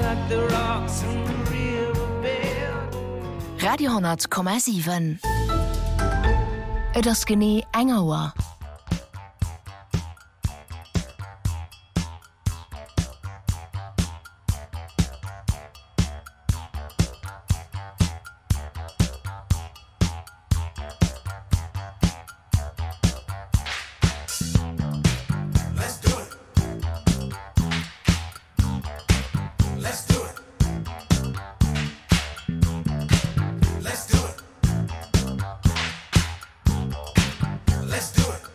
Radio 10,7 Et ass genie engerer. Let's do it.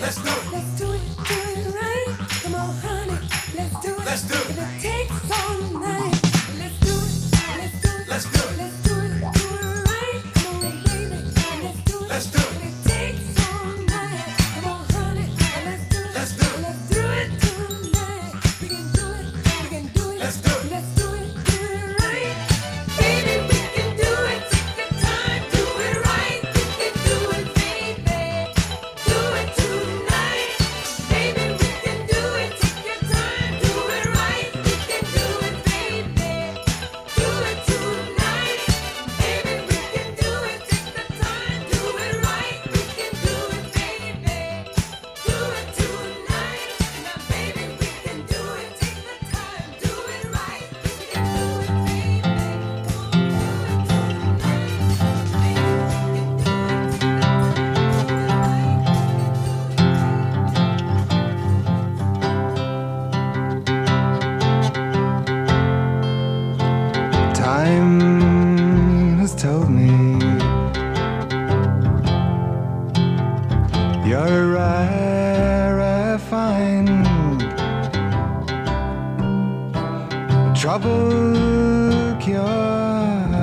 Let's do it. Let's do it, do it right. Come on, honey, let's do it. Let's do it. If it takes all night, let's do it. Let's do it. Let's do it. Let's do it, do it right. Come on, baby, let's do it. Let's do it. If it takes all night, come on, honey, let's do it. Let's do it. Let's do it tonight. We can do it. We can do it. Let's do it. Let's do it, do it right. Baby, we can do it. Take the time, do it right. We can do it, baby. Do it tonight. Baby, we can do it. Take your time, do it right. We can do it, baby. Do it tonight. Baby, we can do it. Take the time, do it right. We can do it, baby. Do it tonight. Now, baby, we can do it. Take the time, do it right. We can do it, baby. Do it Time has told me you're a rare find, a trouble cure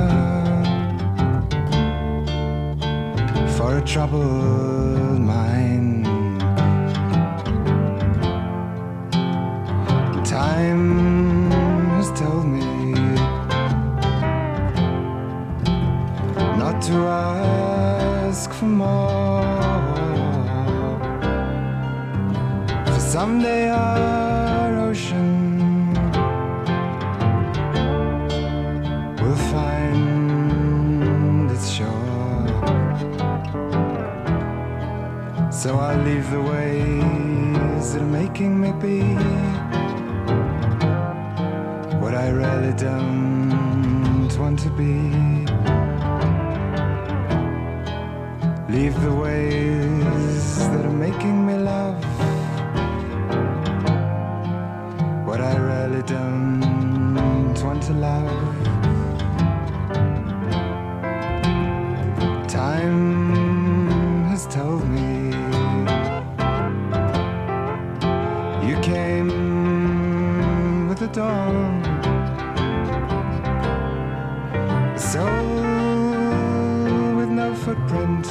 for a troubled mind. Time has told me not to ask for more, for someday our ocean will find its shore. So I'll leave the ways that are making me be what I really don't want to be. Leave the ways that are making me love what I really don't want to love. Time has told me you came with the dawn, a soul with no footprint,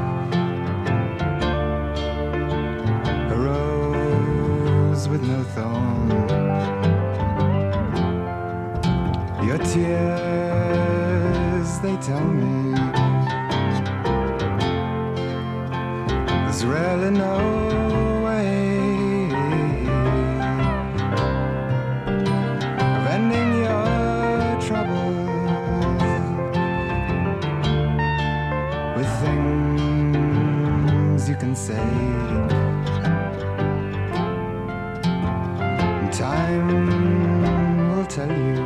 a rose with no thorn. Your tears, they tell me there's really no way of ending your troubles with things you can say. Time will tell you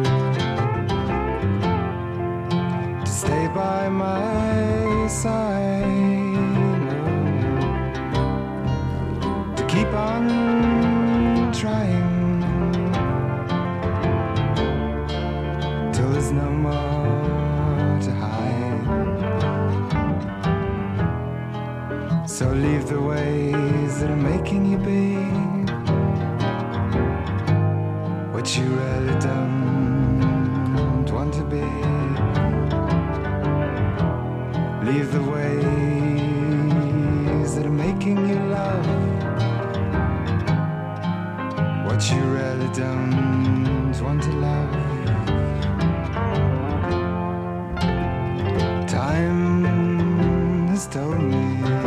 to stay by my side, to keep on trying till there's no more to hide. So leave the ways that are making you be what you really don't want to be. Leave the ways that are making you love what you really don't want to love. Time has told me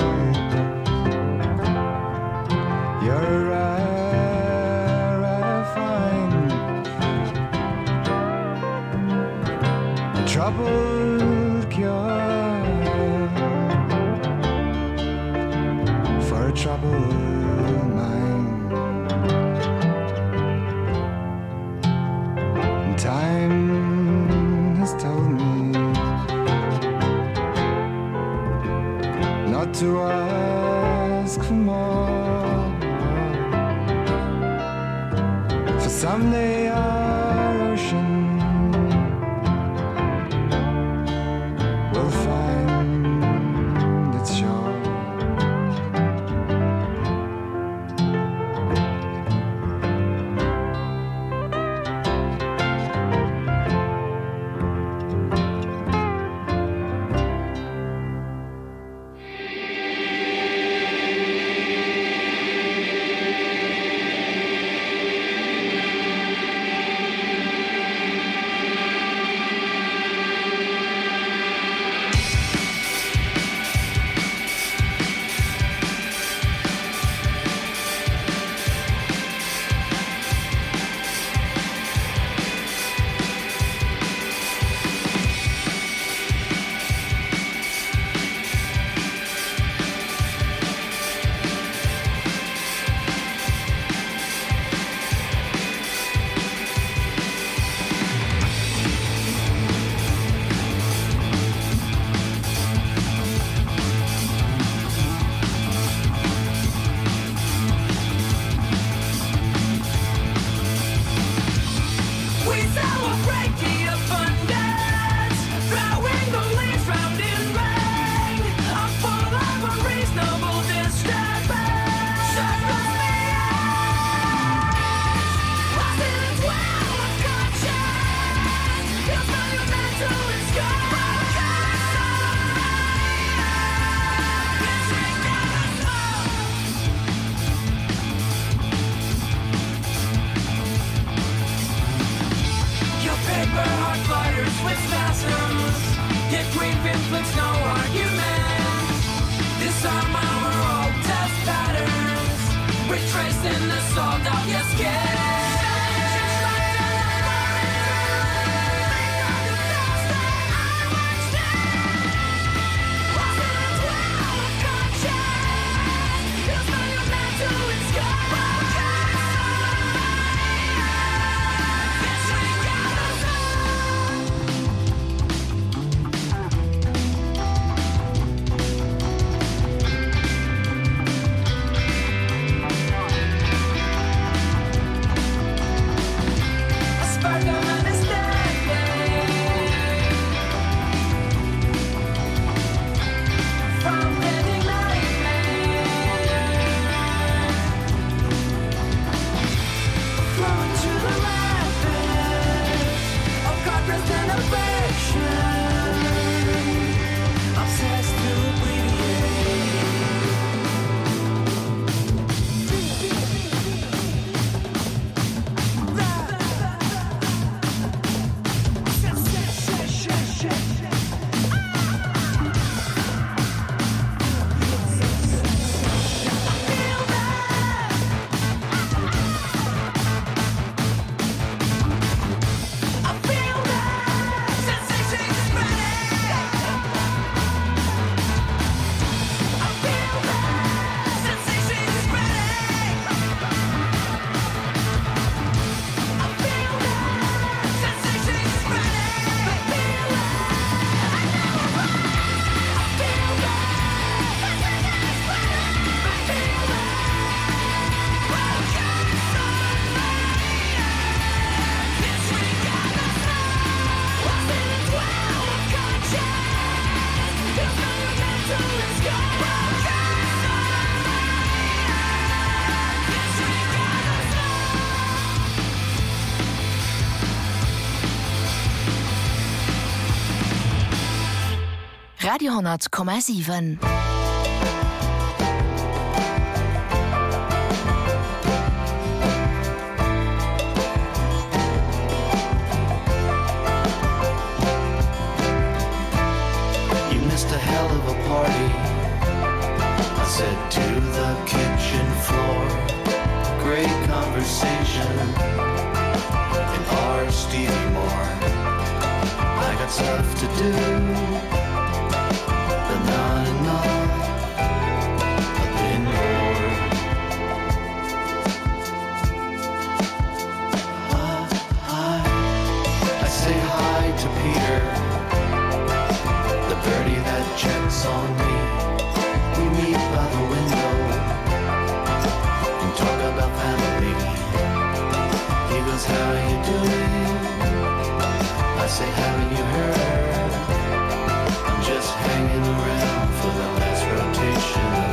you're a rare find, a troubled cure for a troubled mind. And time has told me not to ask for more, for someday our ocean will find its shore. Radio,7. A hell of a party, I said to the kitchen floor. Great conversation in our Stevie Moore. I got stuff to do, but not enough. I've been bored. I say hi to Peter, the birdie that checks on me. We meet by the window and talk about family. He goes, how you doing? I say, haven't you heard? I'm just hanging around for the last rotation of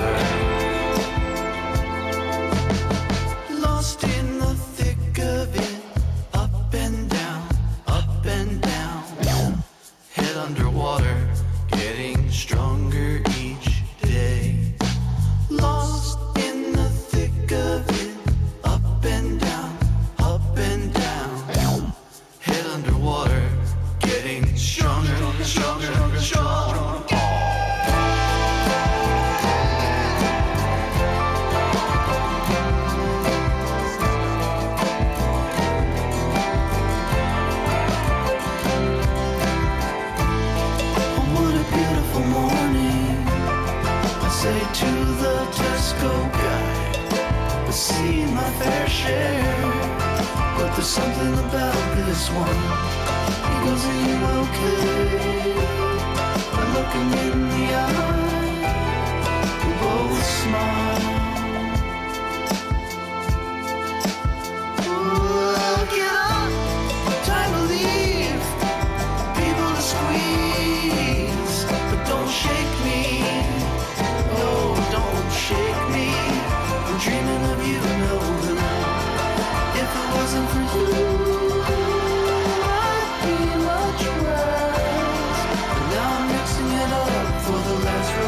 Earth. Lost in the thick of it, up and down, up and down. Head underwater, getting stronger each day. Lost in the thick of it, up and down, up and down. Head underwater, getting stronger, stronger, stronger. Say to the Tesco guy, I've seen my fair share, but there's something about this one. He goes, are you okay? I look him in the eye, we both smile. Ooh, get up, time to leave. People to squeeze, but don't shake me. Oh, don't shake me. I'm dreaming of you, no. If it wasn't for you, I'd be much worse. But now I'm mixing it up for the last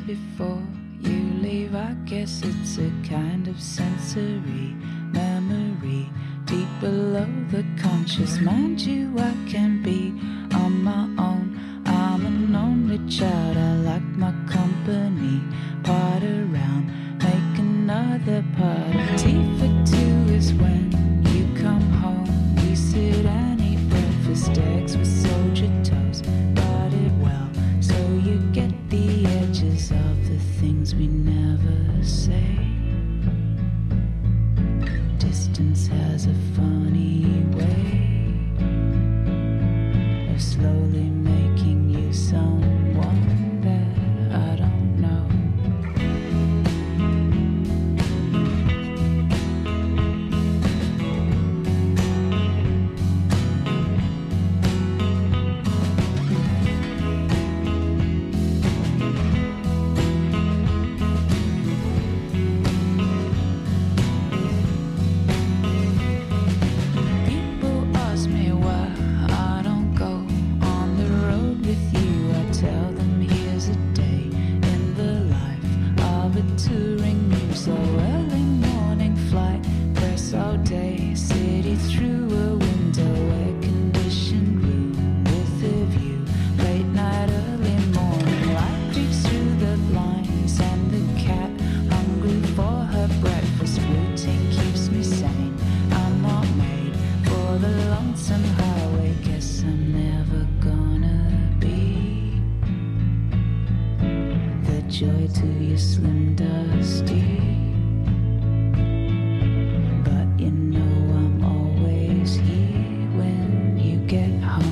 before you leave. I guess it's a kind of sensory memory deep below the conscious. Mind you, I can be on my own. I'm an only child, I like my company. Part around, make another party. Tea for two is when you come home. We sit and eat breakfast eggs with soldier toast, buttered well, so you get the edges of the things we never say. Distance has a funny way of slowly making you someone that I don't know. Joy to your slim dusty, but you know I'm always here when you get home.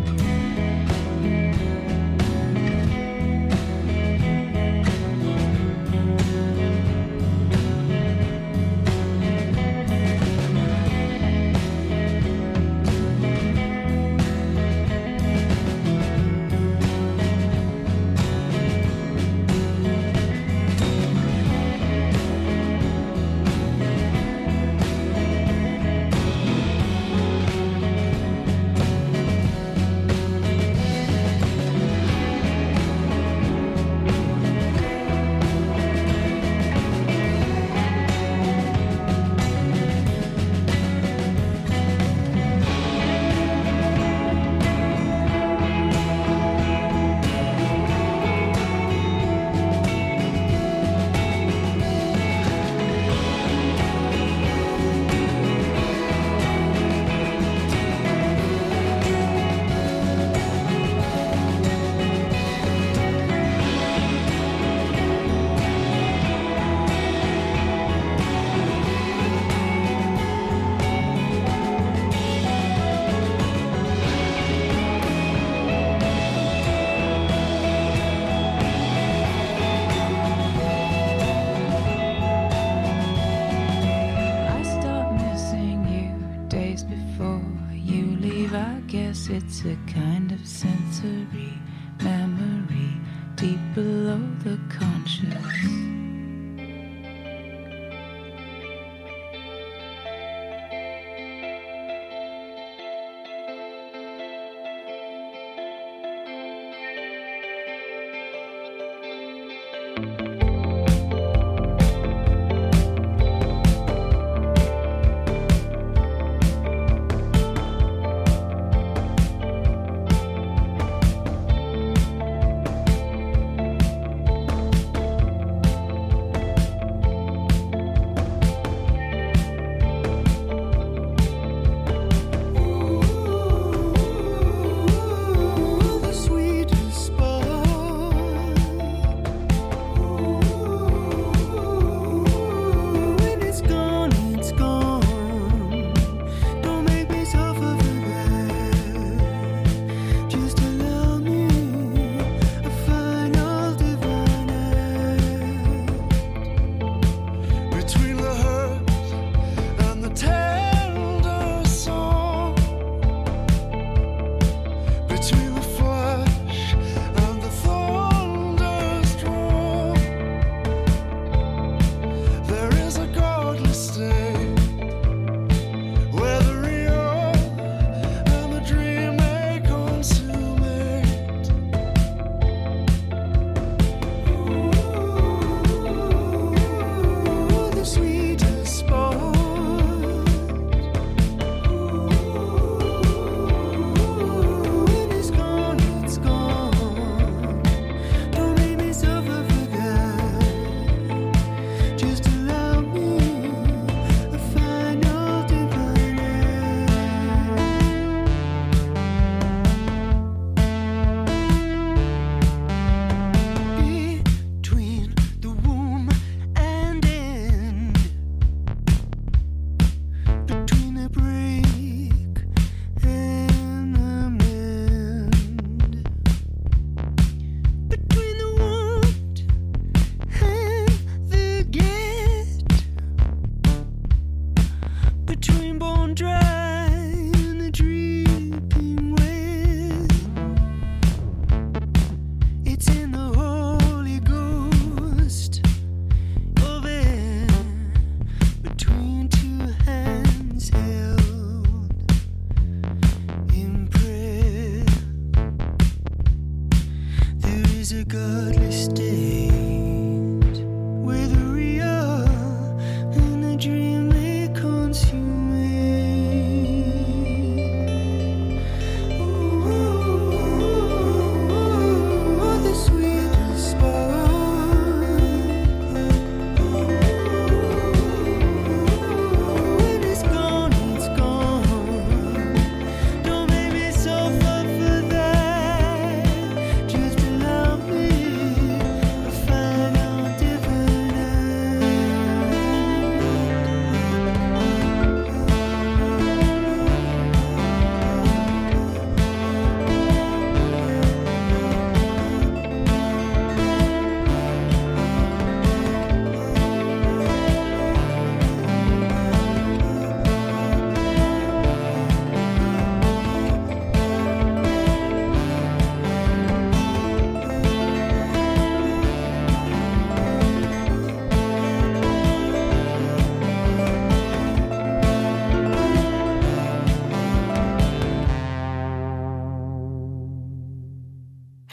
It's a kind of sensory memory deep below the conscious.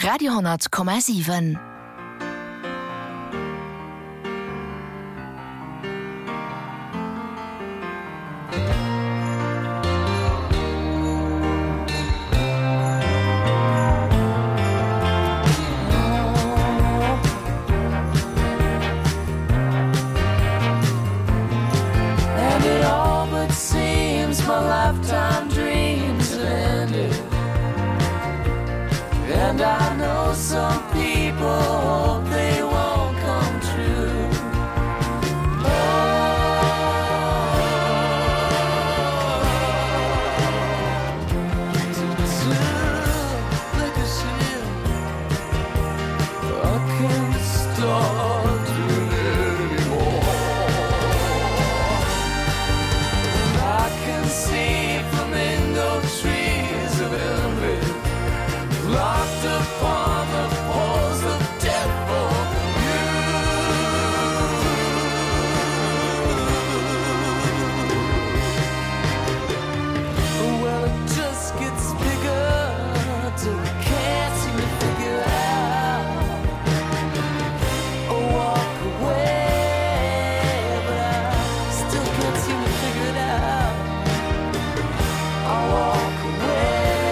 Radio,7. And I know some people hope they won't come true. Like a ship, I can't start doing it anymore. And I can see flamingo trees of envy locked upon the poles of death for you. Well, it just gets bigger till I can't seem to figure out or walk away, but I still can't seem to figure it out. I walk away.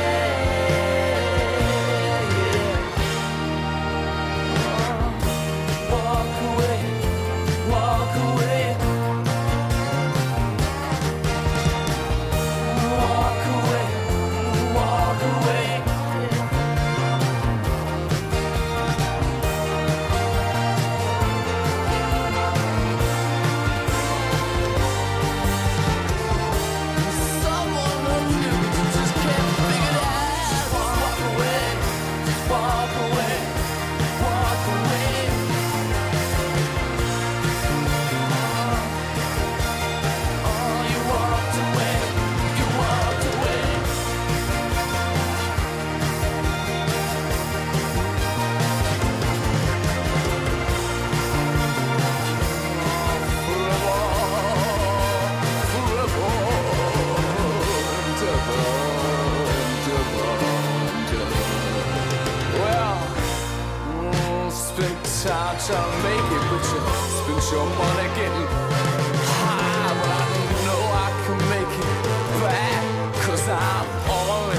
Time to make it, but you spend your money getting high. But I know I can make it back, 'cause I'm only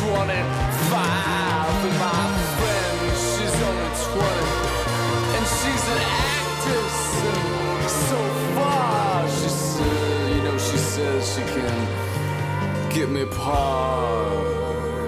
25. And my friend, she's only 20. And she's an actress, and so far she said, you know, she says she can get me parts.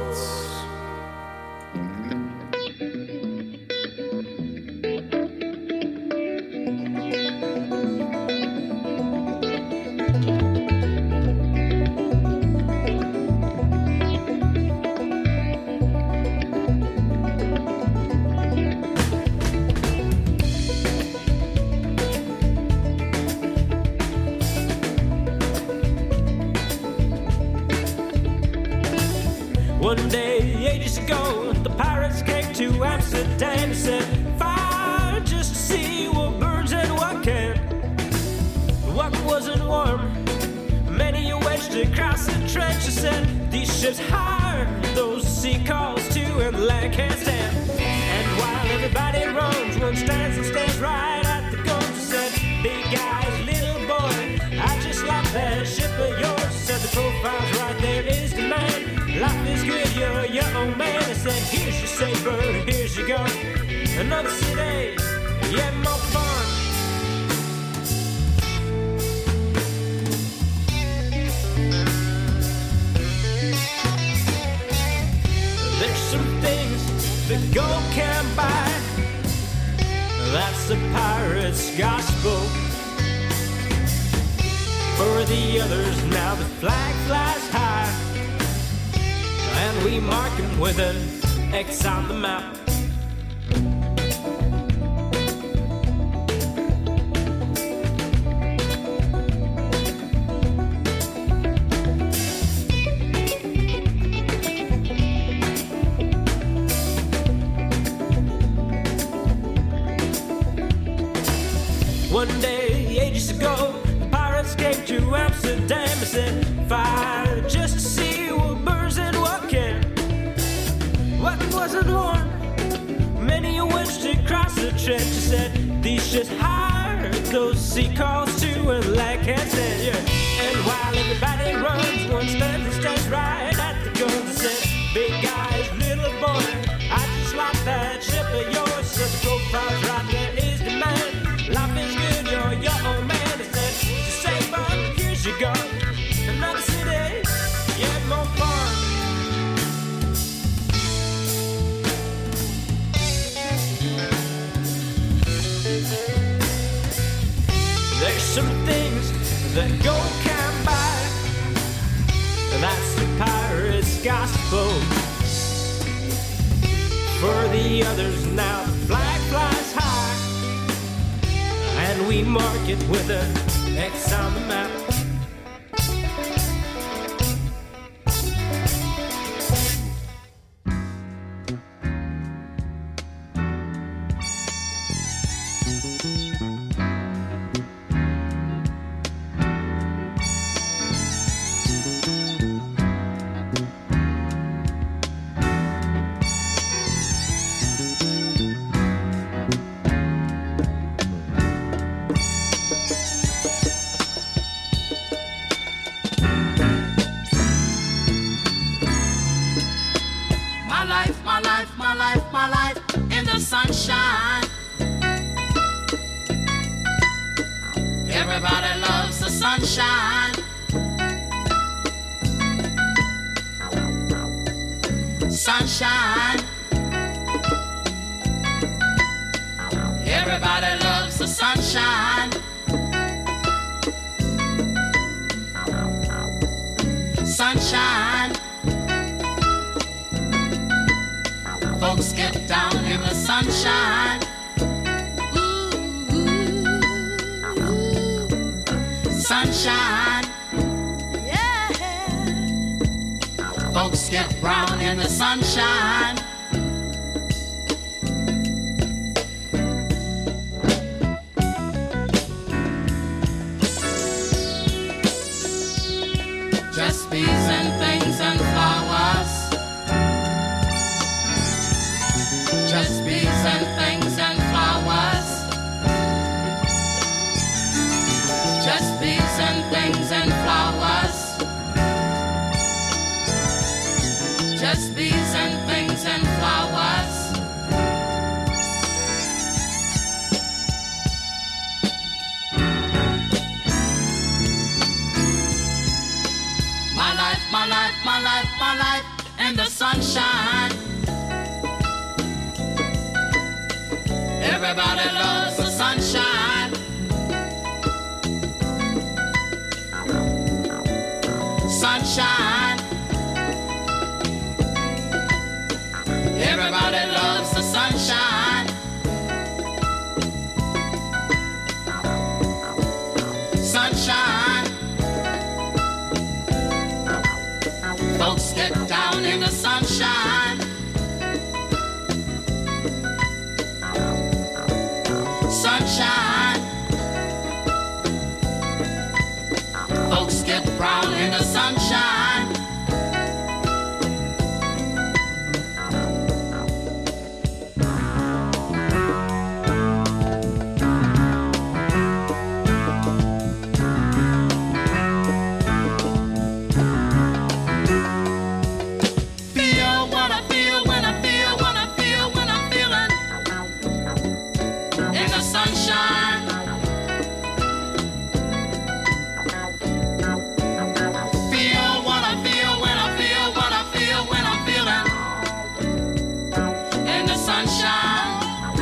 One day, ages ago, the pirates came to Amsterdam and set fire just to see what burns and what can't. What wasn't warm, many a wedged across the trench. I said, these ships hire those sea calls to and the land can't stand. And while everybody runs, one stands and stands right at the guns. I said, big guys, little boy, I just like that ship of yours. Said the profile's right, there is the man. Life is good, you're your own man. I said, here's your saber, here's your gun. Another city, yeah, more fun. There's some things that gold can't buy. That's the pirate's gospel. For the others, now the flag flies high, and we mark him with an X on the map. One day, ages ago, the pirates came to Amsterdam and set fire just to see what burns and what can't. What wasn't warm, trench. She said, these ships hire those sea calls too, and like I said, yeah. And while everybody runs, one stands right at the guns and said, big guys, little boy, I just like that ship of yours. Said the profile's right, there is demand. Life is good, you're your own man. He said, just say, but here's your gun. Another city, yeah, more fun. There's some things that gold can't buy, and that's the pirate's gospel. For the others now the flag flies high, and we mark it with an X on the map. My life in the sunshine. Everybody loves the sunshine. Sunshine. Everybody loves the sunshine. Sunshine. Folks get down in the sunshine. Sunshine. Yeah. Folks get brown in the sunshine. Just bees and things and flowers. Just bees and things and flowers. Just bees and things and flowers. Just bees and things and flowers. My life, my life, my life, my life in the sunshine. Everybody loves the sunshine. Sunshine. Everybody loves the sunshine. Sunshine. Folks get down in the sunshine. Sunshine. Folks get brown in the sunshine. Feel what I feel when I feel what I feel when I'm feeling in the sunshine. Feel what I feel when I feel what I feel when I'm feeling in the sunshine.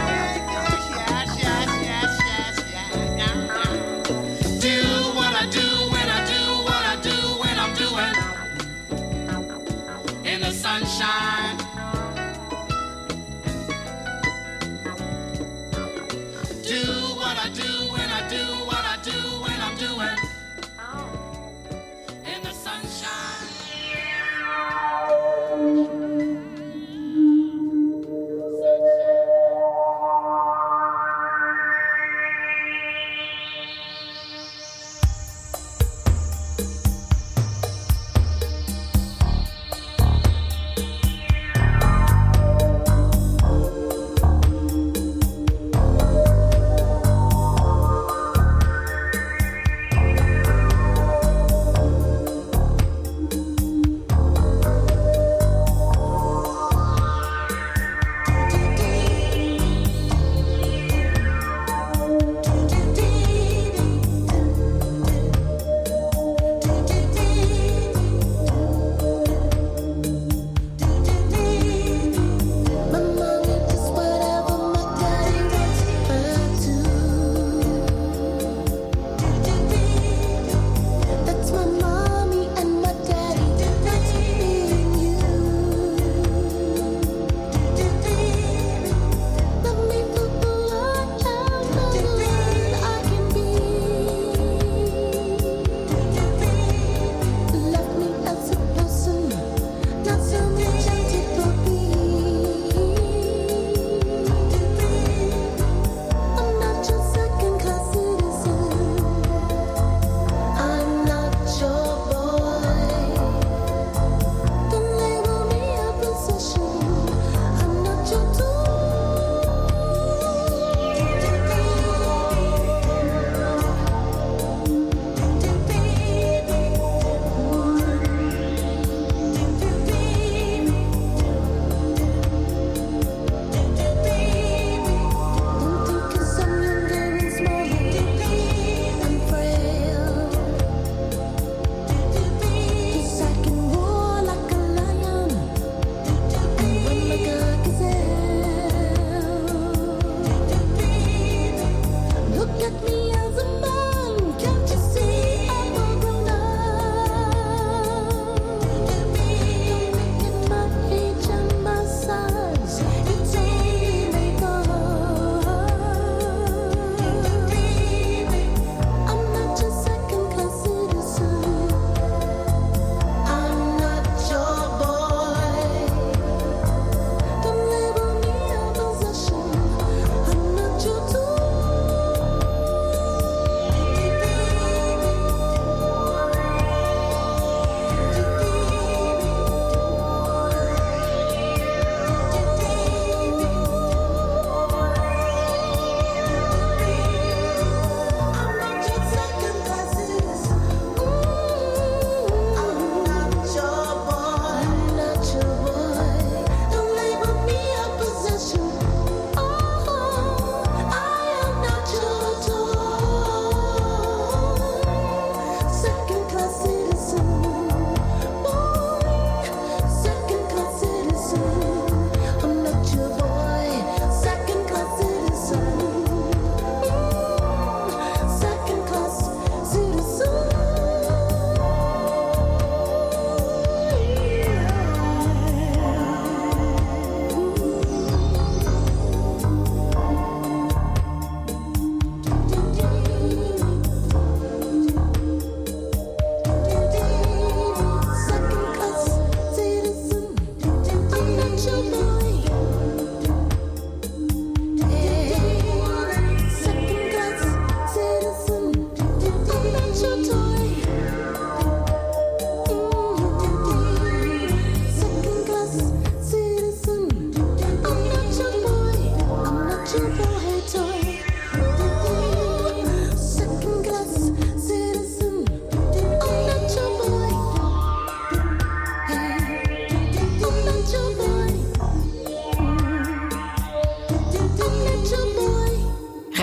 Do what I do when I do what I do when I'm doing in the sunshine. Do what I do when I do what I do when I'm doing in the sunshine.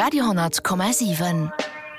Radiohonnerz,7.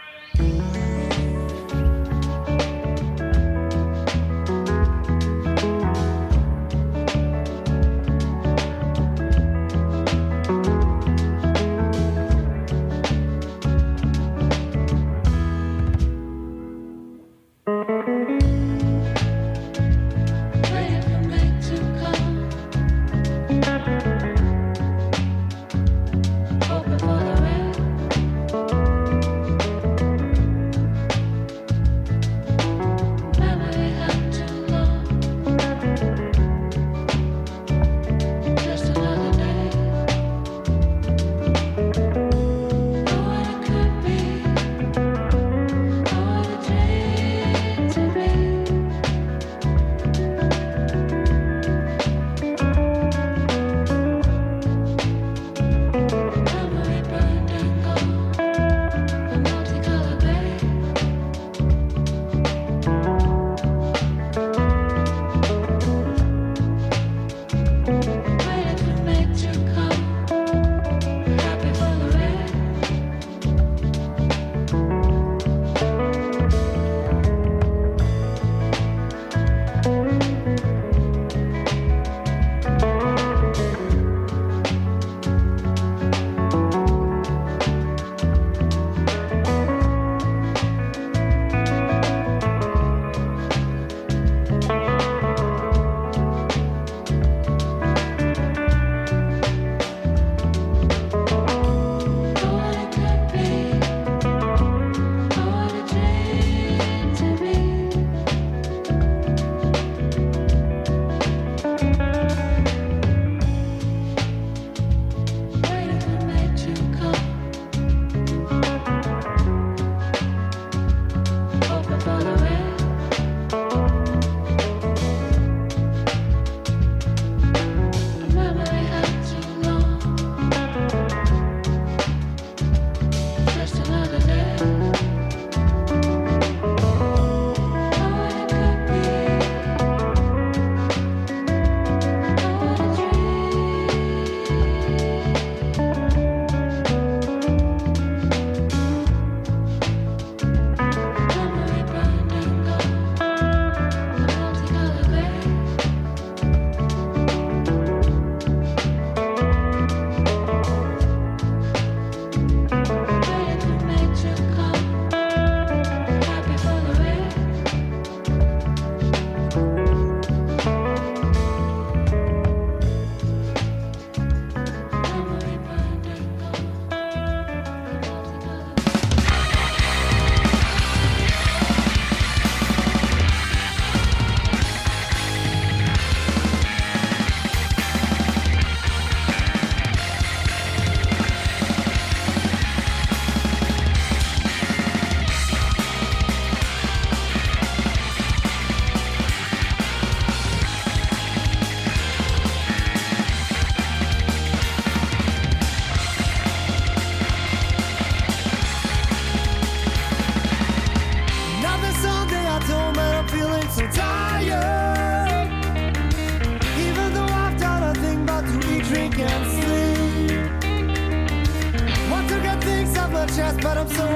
But I'm so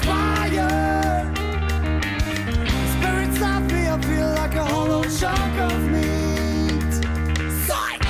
uninspired. Spirit stop me, I feel like a hollow chunk of meat. Psych!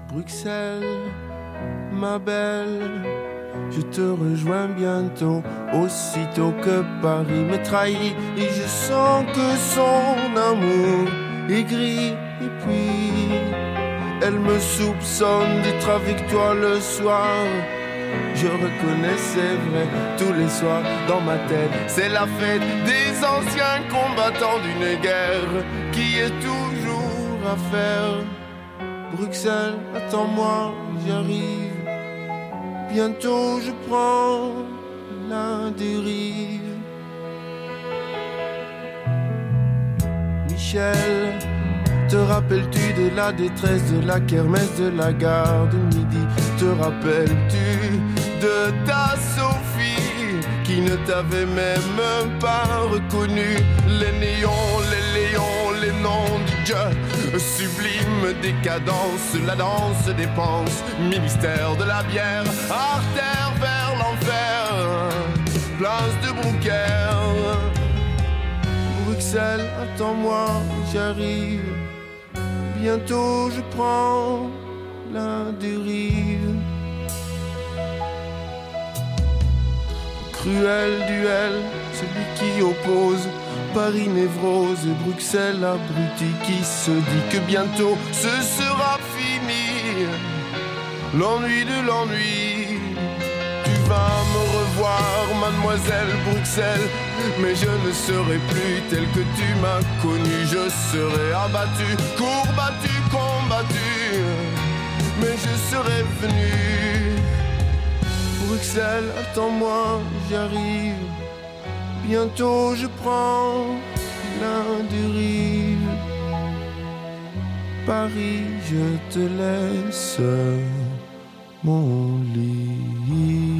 Bruxelles, ma belle, je te rejoins bientôt, aussitôt que Paris me trahit. Et je sens que son amour est gris. Et puis, elle me soupçonne d'être avec toi le soir. Je reconnais, c'est vrai, tous les soirs dans ma tête, c'est la fête des anciens combattants d'une guerre qui est toujours à faire. Bruxelles, attends-moi, j'arrive. Bientôt je prends la dérive. Michel, te rappelles-tu de la détresse de la kermesse de la gare de midi? Te rappelles-tu de ta Sophie qui ne t'avait même pas reconnu? Les néons, les léons, les noms du Dieu, sublime décadence, la danse des penses, ministère de la bière, artère vers l'enfer, place de Brouckère. Bruxelles, attends-moi, j'arrive. Bientôt je prends la dérive. Cruel duel, celui qui oppose Paris névrose et Bruxelles abruti, qui se dit que bientôt ce sera fini. L'ennui de l'ennui. Tu vas me revoir, mademoiselle Bruxelles, mais je ne serai plus tel que tu m'as connu. Je serai abattu, courbattu, combattu, mais je serai venu. Bruxelles, attends-moi, j'arrive. Bientôt je prends la dérive. Paris, je te laisse mon lit.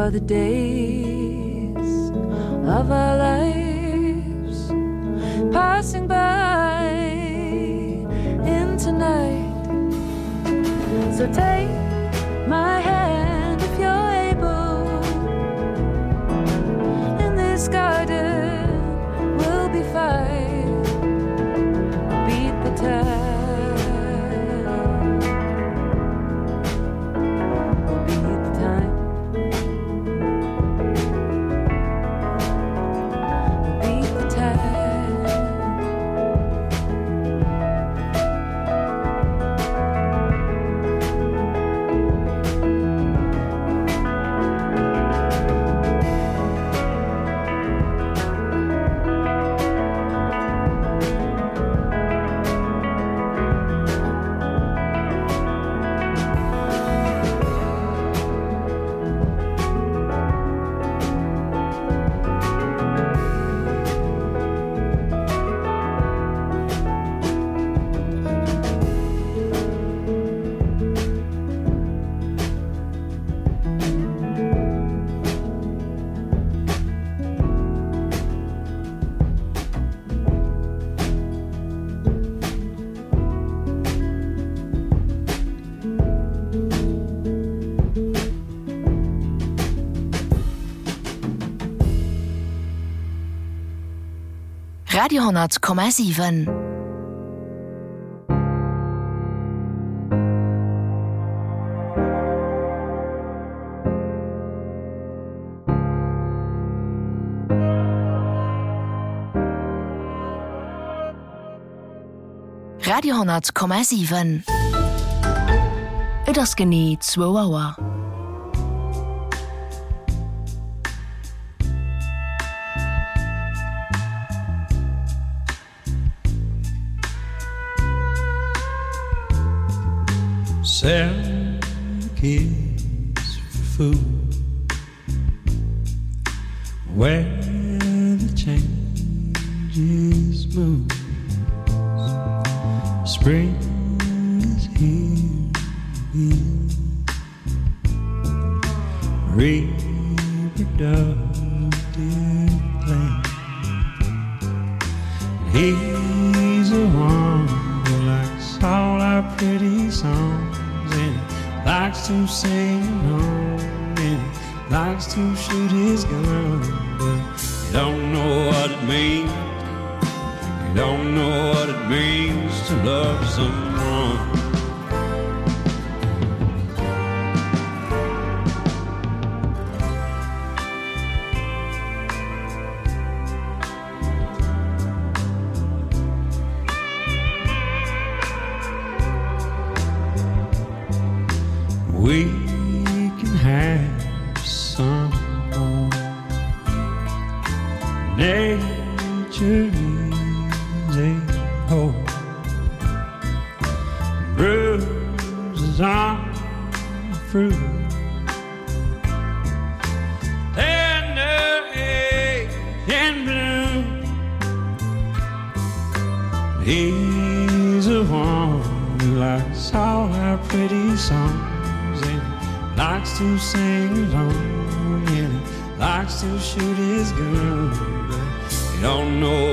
are the days of our lives passing by into night. So take my hand if you're able. In this garden we'll be fine. Beat the time. Radio,7. Radio,7. Et ass genie 2 Auer. Selling kids for food, where the changes move. Spring is here again. Reproductive plan. He's a one who likes all our pretty songs. Likes to sing along and likes to shoot his gun, but you don't know what it means. You don't know what it means to love someone. We can have some fun. Nature is a whole. Bruises on the fruit. Tender age and bloom. He's a one who likes all our pretty songs. Likes to sing along and likes to shoot his gun, but you don't know